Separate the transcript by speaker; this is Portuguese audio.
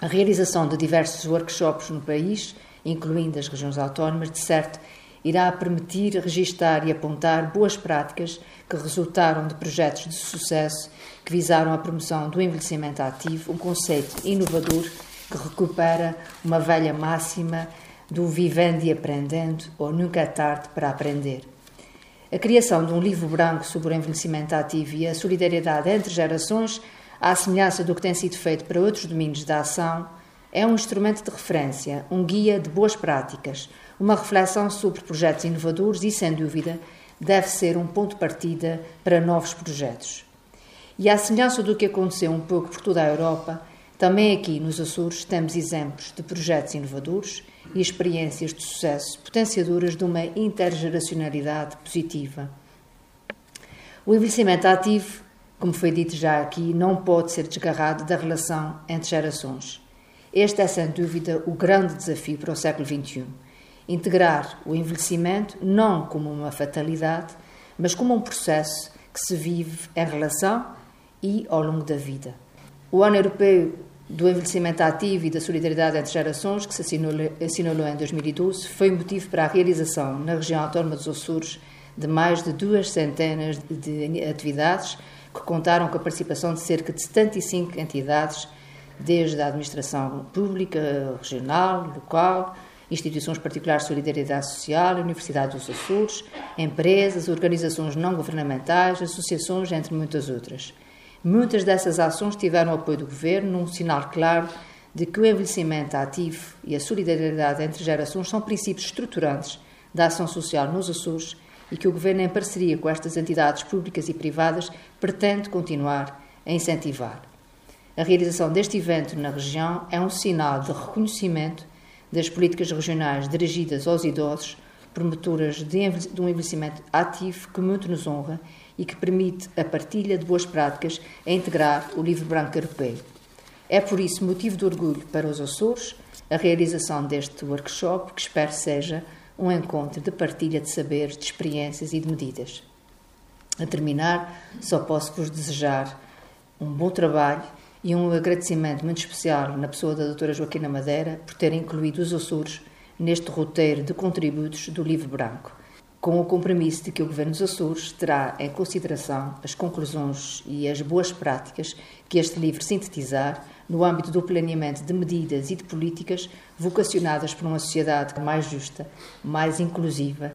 Speaker 1: A realização de diversos workshops no país, incluindo as regiões autónomas, de certo, irá permitir registar e apontar boas práticas que resultaram de projetos de sucesso que visaram a promoção do envelhecimento ativo, um conceito inovador que recupera uma velha máxima do vivendo e aprendendo, ou nunca é tarde para aprender. A criação de um livro branco sobre o envelhecimento ativo e a solidariedade entre gerações, à semelhança do que tem sido feito para outros domínios da ação, é um instrumento de referência, um guia de boas práticas, uma reflexão sobre projetos inovadores e, sem dúvida, deve ser um ponto de partida para novos projetos. E à semelhança do que aconteceu um pouco por toda a Europa, também aqui nos Açores temos exemplos de projetos inovadores e experiências de sucesso potenciadoras de uma intergeracionalidade positiva. O envelhecimento ativo, como foi dito já aqui, não pode ser desgarrado da relação entre gerações. Este é, sem dúvida, o grande desafio para o século XXI. Integrar o envelhecimento não como uma fatalidade, mas como um processo que se vive em relação e ao longo da vida. O Ano Europeu do Envelhecimento Ativo e da Solidariedade entre Gerações, que se assinalou em 2012, foi motivo para a realização na região autónoma dos Açores de mais de 200 de atividades que contaram com a participação de cerca de 75 entidades, desde a administração pública, regional, local, instituições particulares de solidariedade social, a Universidade dos Açores, empresas, organizações não governamentais, associações, entre muitas outras. Muitas dessas ações tiveram o apoio do Governo, num sinal claro de que o envelhecimento ativo e a solidariedade entre gerações são princípios estruturantes da ação social nos Açores e que o Governo, em parceria com estas entidades públicas e privadas, pretende continuar a incentivar. A realização deste evento na região é um sinal de reconhecimento das políticas regionais dirigidas aos idosos, promotoras de um envelhecimento ativo que muito nos honra e que permite a partilha de boas práticas a integrar o Livro Branco Europeu. É por isso motivo de orgulho para os Açores a realização deste workshop, que espero seja um encontro de partilha de saberes, de experiências e de medidas. A terminar, só posso vos desejar um bom trabalho e um agradecimento muito especial na pessoa da doutora Joaquina Madeira por ter incluído os Açores neste roteiro de contributos do Livro Branco, com o compromisso de que o Governo dos Açores terá em consideração as conclusões e as boas práticas que este livro sintetizar no âmbito do planeamento de medidas e de políticas vocacionadas por uma sociedade mais justa, mais inclusiva